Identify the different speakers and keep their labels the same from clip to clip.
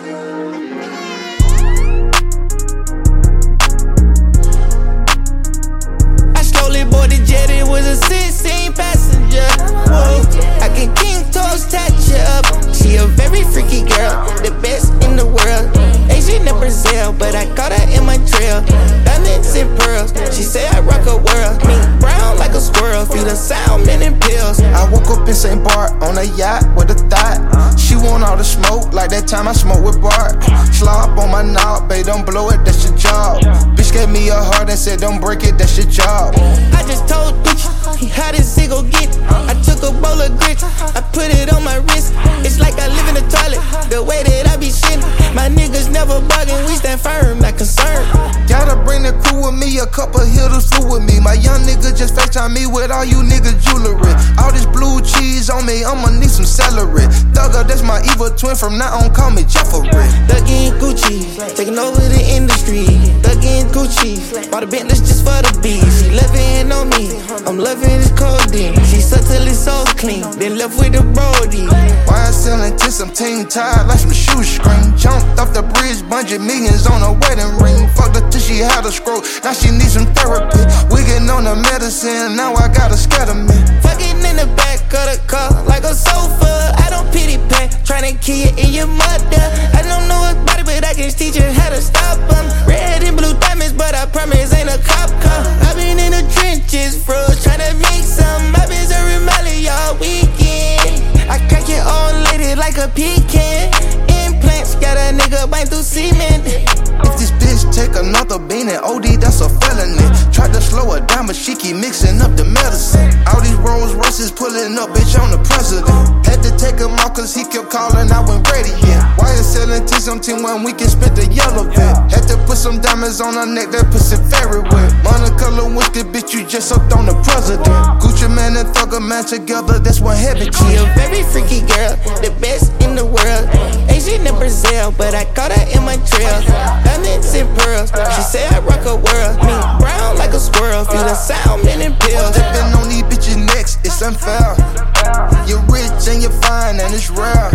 Speaker 1: I slowly boarded jet, it was a 16 passenger. Whoa, I can king toes touch you up. She a very freaky girl, the best in the world. Asian in Brazil, but I caught her in my trail. Diamonds and pearls, she say I rock a world. Me brown like a squirrel, feel the salmon and pills.
Speaker 2: I woke up in St. Bart on a yacht with a thought. She want all the smoke, like that time I smoked with Bart. Slop on my knob, babe, don't blow it, that's your job. Bitch gave me a heart and said don't break it, that's your job.
Speaker 1: I just told bitch, how this shit gon' get. I took a bowl of grits, I put it on my wrist. It's like I live in the toilet, the way that I be shitting. My niggas never bugging, we stand firm, not concerned.
Speaker 2: Gotta bring the crew with me, a couple hitters flew with me. My young nigga just FaceTime me with all you niggas jewelry. All this blue cheese on me, I'ma need some celery. Thugger, that's my evil twin, from now on call me Jeffrey.
Speaker 1: Thuggin' Gucci, taking over the industry. Thuggin' Gucci, bought the Bentleys just for the bees. She loving on me, I'm loving this codeine. She sucked till it's so clean, then left with the Brody.
Speaker 2: Why I selling to some team tied like some shoestring? Jumped off the bridge, bunching millions on a wedding ring. Fucked her till she had a stroke, now she needs some therapy. Wiggin' on the medicine, now I gotta scatter me.
Speaker 1: Fucking in the back of the car like a sofa. I don't pity pat, tryna kill you in your mother. I don't know about it, but I can teach you how to stop them. Red and blue diamonds, but I promise ain't a cop car. I been in the trenches, froze, tryna make some. I been serving Molly all weekend. I crack it all lady like a pecan. Implants, got a nigga bite through cement.
Speaker 2: If this bitch take another bean and OD, that's a felony. Tried to slow her down, but she keep mixing up the medicine. All these Rolls Royces pulling up, bitch, I'm the president. Had to take him off cause he kept calling, I went ready yet. Why you selling to some team when we can spit the yellow vet? Had to put some diamonds on her neck, that pussy very wet. Monocolor whiskey, bitch, you just sucked on the president. Gucci man and Thugger man together, that's one heaven.
Speaker 1: She a very freaky girl, the best in the world. Asian in Brazil, but I caught her in my trail. Diamonds and pearls, she say I rock a world. Me brown like a squirrel, feel the salmon and pills.
Speaker 2: Stepping on these bitches next, it's unfair. You're rich and you're fine and it's rare.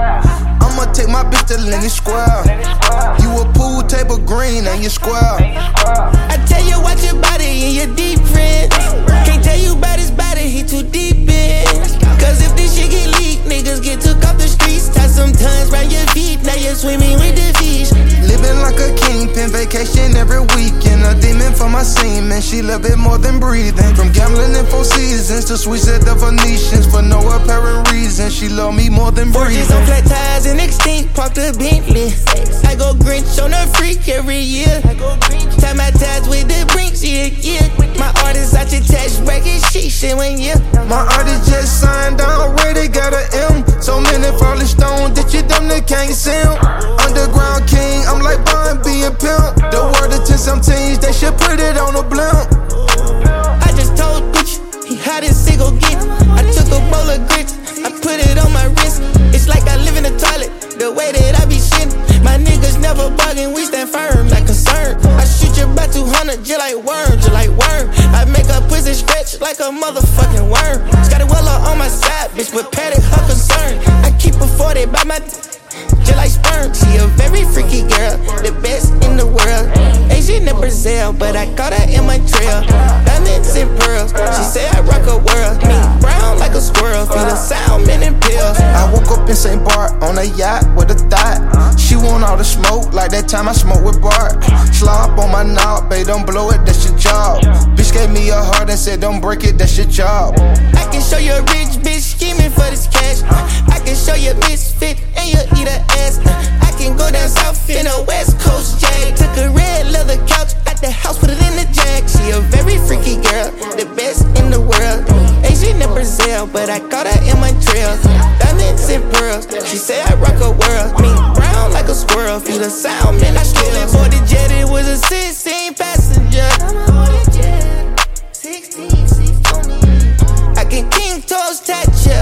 Speaker 2: I'ma take my bitch to Lenny Square. You a pool table green and you square.
Speaker 1: I tell you watch your body and your deep friends. Can't tell you about his body, he too deep in. Cause if this shit get leaked, niggas get took off the streets. Tie some tons round your feet, now you're swimming with the fish.
Speaker 2: Living like a kingpin, vacation every weekend. A demon for my semen, she love it more than breathing. From gambling in 4 seasons to sweets at the Venetians. For no apparent reason, she love me more than breathing.
Speaker 1: Forges on flat tires and extinct, parked a Bentley. I go Grinch on a freak every year. Tie my ties with the Brinks, yeah. My artist out your tax bracket, she shit when yeah.
Speaker 2: My artist just signed already, got a M. So many falling stones that you damn near can't see 'em. Underground king, I'm like Bun being pimp. The word of 10 some teens, they should put it on a blimp.
Speaker 1: I just told bitch, how this shit gon' get. I took a bowl of grits, I put it on my wrist. It's like I live in the toilet, the way that I be shitting. My niggas never bugging, we stand firm, not concerned. I shoot you by 200, just like worm, just like worm. I make a pussy stretch like a motherfucking worm. Scotty Weller on my side, bitch, but Patty her concern. I keep a 40 by my just like sperm. She a very freaky girl, the best in the world. Asian in Brazil, but I caught her in my trail. Diamonds and pearls, she say I rock a world. Me brown like a squirrel, feel the salmon and pills.
Speaker 2: I woke up in St. Bart on a yacht with a thought. She want all the smoke, like that time I smoked with Bart. Slop on my knob, babe, don't blow it, that's your job. Bitch gave me a heart and said don't break it, that's your job.
Speaker 1: I can show you a rich bitch scheming for this cash. I can show you a misfit and you eat her ass. I can go down south in a West Coast jag. Took a red leather couch at the house, put it in the jack. She a very freaky girl, the best in the world. Asian in Brazil, but I caught her in my trail. Diamonds and pearls, she say I rock a world. Me brown like a squirrel, feel the salmon. I slowly boarded jet, it was a 16 passenger. I can king toes touch ya.